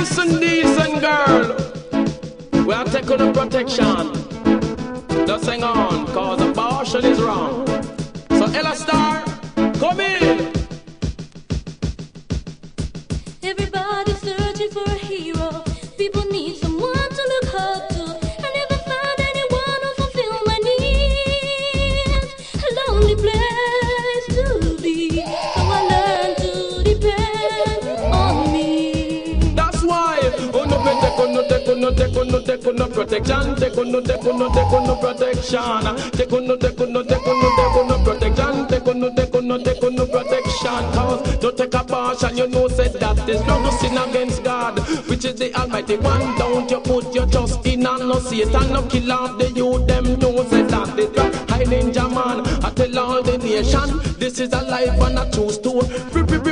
Nice and decent girl. We are taking the protection. Just hang on, cause abortion is wrong. So Ella Star, come in. Everybody's searching for a hero. People need someone to look up to. I never found anyone who fulfilled my needs. A lonely place to be, so I learned to depend on me. That's why take no protection, take no protection, take no protection. Cause don't take a portion, you know said that is no sin against God, which is the Almighty One. Don't you put your trust in and no Satan, no kill off the youth. Them know said that is right. High ninja man, I tell all the nation, this is a life and a true story.